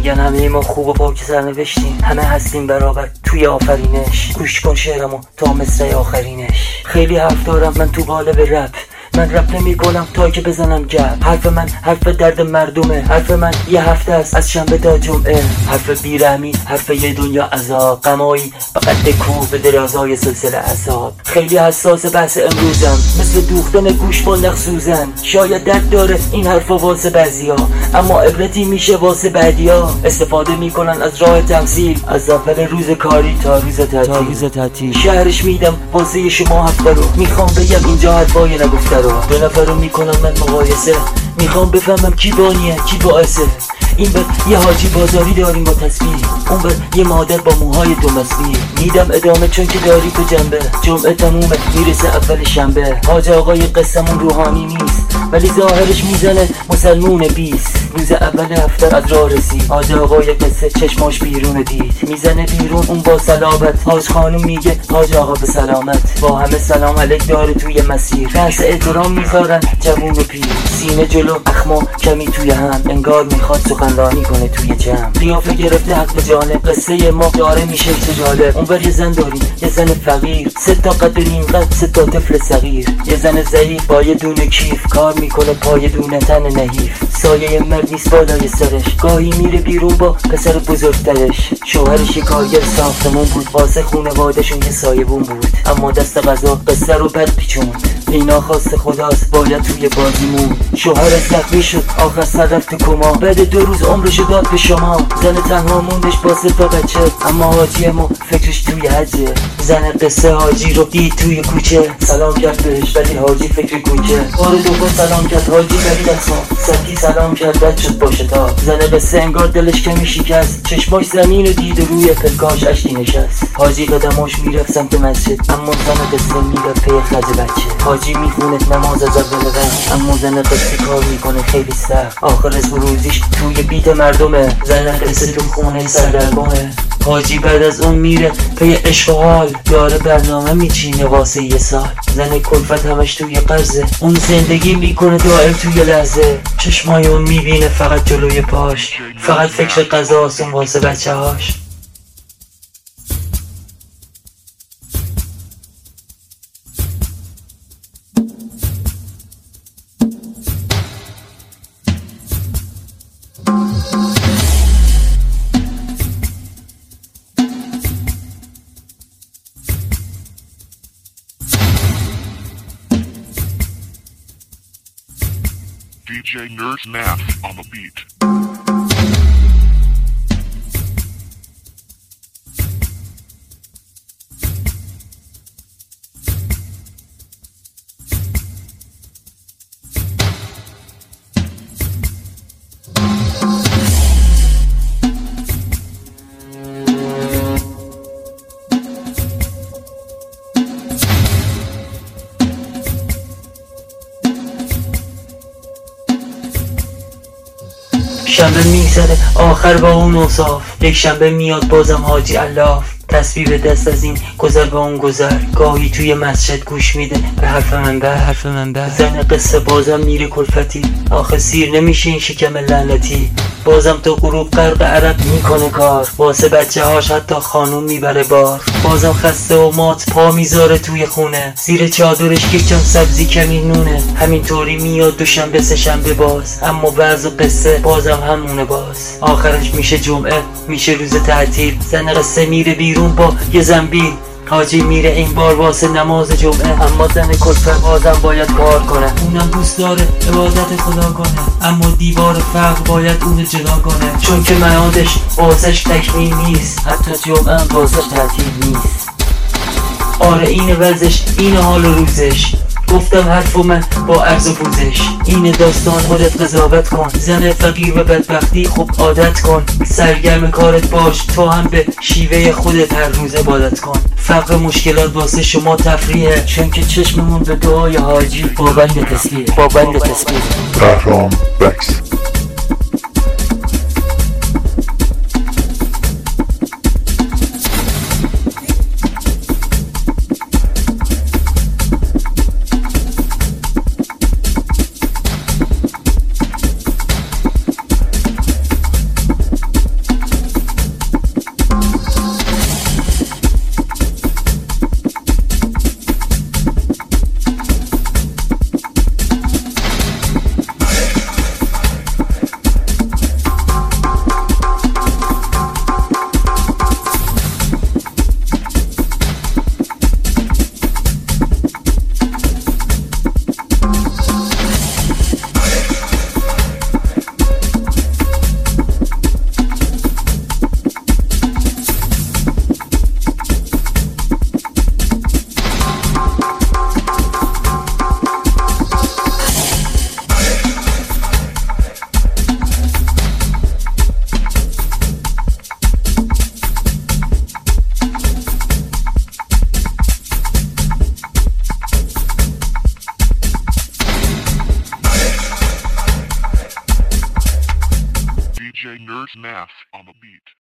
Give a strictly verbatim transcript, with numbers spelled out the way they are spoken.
میگن همه ما خوب و پاک سرنوشتیم، همه هستیم برابر توی آفرینش. گوش کن شعرمو تا مصرع آخرینش. خیلی حرف دارم من تو قالب رپ، من رپ نمی کنم تا که بزنم گپ. حرف من حرف درد مردمه، حرف من یه هفته است از شنبه تا جمعه. حرف بیرحمی، حرف یه دنیا عذاب، غمایی به قد کوه به درازای سلسله عذاب. خیلی حساس بحث امروزم، مثل دوختن گوش با نخ سوزن. شاید درد داره این حرفا واسه بعضیا، اما عبرتی میشه واسه بعدیا. استفاده میکنن از راه تمثیل، از اول روز کاری تا روز تعطیل. شهرش میدم واسه شما هفته رو، میخوام بگم اینجا حرفای نگفته رو. دو نفر رو میکنم من مقایسه، میخوام بفهمم کی بانیه کی باعثه. این بر یه حاجی بازاری داریم با تصویر، اون بر یه مادر با موهای دو مسبیر. میدم ادامه چون که داری تو جنبه، جمعه تمومه میرسه اول شنبه. حاج آقای قصمون روحانی نیست ولی ظاهرش میزنه مسلمون بیست. روز اول هفته از راه رسید، حاج آقای قصه چشماش بیرون دید. میزنه بیرون اون با صلابت، حاج خانم میگه حاج آقا به سلامت. با همه سلام علیک داره توی مسیر، دست احترام میذارن جوون و پیر. سینه جلو اخما کمی توی هم، انگار میخواد سخنرانی کنه توی جمع. قیافه گرفته حق به جانب، قصه ما داره میشه جالب. اون بر یه زن داریم، یه زن فقیر، سه تا قد نیم قد، سه تا طفل صغیر. یه زن ضعیف با یه دونه کیف، کار میکنه پای دونه تن نحیف. سایه مرد نیست بالای سرش، گاهی میره بیرون با پسر بزرگترش. شوهرش یه کارگر ساختمون بود، واسه خونواده‌شون یه سایبون بود. اما دست قضا قصه رو بد پیچوند، اینا خواست خداست باید توی بازیمون. شوهرش زخمی شد آخر سر رفت تو کما، بعد دو روز عمرشو داد به شما. زن تنها موندش با سه تا بچه، اما حاجی ما فکرش توی حجه. زن قصه حاجی رو دید توی کوچه، سلام کرد بهش ولی حاجی فکر کوچه. بار دوم سلام کرد حاجی ولی دستان سکی سلام کرد بد شد باشه تا. زن قصه انگار دلش کمی شکست، چشماش زمین رو دید و روی پلکاش اشکی نشست. حاجی قدماش میرفت سمت مسجد، اما زن قصه میرفت پی خرج بچه. حاجی میخونه نماز از اول وقت، اما زن قصه کار میکنه خیلی سخت. آخر اسم روزیش توی بیت مردمه، زن قصه تو خونه سردرگمه. حاجی بعد از اون میره پی عشق و حال، داره برنامه میچینه واسه یه سال. زن کلفت همش توی قرضه، اون زندگی میکنه دائم توی لحظه. چشمای اون میبینه فقط جلوی پاش، فقط فکر قضاست اون واسه بچه هاش. D J Nerd Nath on the beat. شنبه میگذره آخر با اون اوصاف، یک شنبه میاد بازم حاجی الاف. تصویر دست از این گذر با اون گذر، گاهی توی مسجد گوش میده به حرف منبر حرف منبر. زن قصه بازم میره کلفتی، آخه سیر نمیشه این شکم لعنتی. بازم تو غروب غرق عرق میکنه کار، واسه بچه هاش حتی خانوم میبره بار. بازم خسته و مات پا میذاره توی خونه، زیر چادرش یک چم سبزی کمی نونه. همینطوری میاد دوشنبه سه شنبه باز، اما بعض قصه بازم همونه باز. آخرش میشه جمعه، میشه روز تعطیل. زن قصه میره بیرون با یه زنبیل، حاجی میره این بار واسه نماز جمعه. اما زن کلفت بازم باید کار کنه، اونم دوست داره عبادت خدا کنه، اما دیوار فقر باید اون جدا کنه. چون که معادش واسش تکمیل نیست، حتی جمعه هم واسش تعطیل نیست. آره این وضعش، این حال و روزش. گفتم حرفو من با عرض و پوزش. این داستان خودت قضاوت کن، زن فقیر و بدبختی خوب عادت کن. سرگرم کارت باش، تو هم به شیوه خودت هر روز عبادت کن. فقر مشکلات واسه شما تفریحه، چون که چشممون به دعای حاجی با بند تسبیح با بند تسبیح. Bahram Bex. D J Nerd Nath on the beat.